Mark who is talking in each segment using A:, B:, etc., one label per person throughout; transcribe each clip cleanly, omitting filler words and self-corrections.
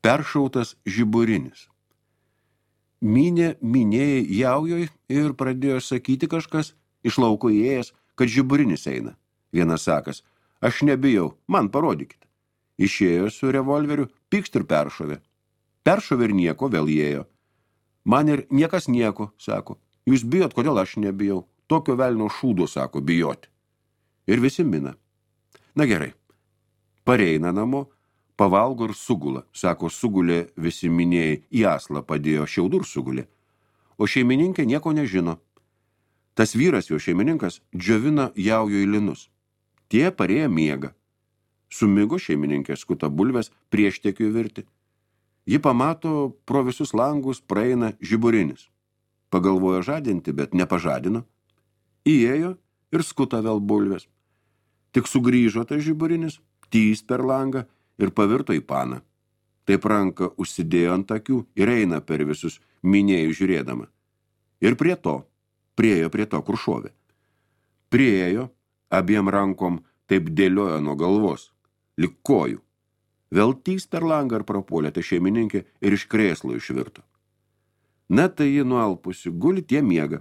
A: Peršautas žiburinis. Mynė minėjai jaujoj ir pradėjo sakyti kažkas, iš lauko įėjęs, kad žiburinis eina. Vienas sakas, aš nebijau, man parodykite. Išėjo su revolveriu, pykšt ir peršovė. Peršovė ir nieko, vėl įėjo. Man ir niekas nieko, sako. Jūs bijot, kodėl aš nebijau. Tokio velnio šūdo, sako, bijoti. Ir visi mina. Na gerai. Pareina namo, pavalgo ir sugula. Sako, sugulė visi minėjai, į aslą padėjo, šiaudų ir sugulė. O šeimininkė nieko nežino. Tas vyras, jo šeimininkas, džiovina jaujo į linus. Tie parėję miega. Sumigo šeimininkė skuta bulves prieštekiui virti. Ji pamato pro visus langus praeina žiburinis. Pagalvojo žadinti, bet nepažadino. Įėjo ir skuta vėl bulves. Tik sugrįžo tas žiburinis, tys per langą ir pavirto į paną. Taip ranką užsidėjo ant akių ir eina per visus minėjų žiūrėdama. Ir priejo prie to, kur šovė. Priejo, abiem rankom taip dėliojo nuo galvos, lik kojų. Vėl tys per langą ir prapuolė ta šeimininkė ir iš krėslo išvirto. Na tai ji nualpusi, guli tie miega.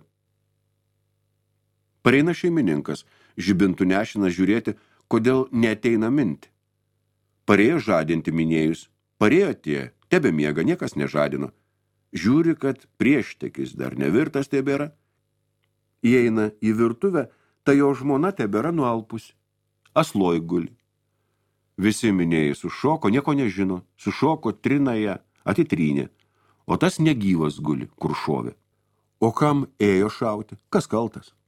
A: Pareina šeimininkas, žibintų nešinas žiūrėti, kodėl neateina minti. Parėjo žadinti minėjus, parėjo tie, tebe miega, niekas nežadino. Žiūri, kad prieštekis dar nevirtas tebėra. Įeina į virtuvę, tai jo žmona tebėra nualpusi. Asloj guli. Visi minėjai sušoko, nieko nežino, sušoko, trina ją, atitrynė. O tas negyvas guli, kur šovė. O kam ėjo šauti? Kas kaltas?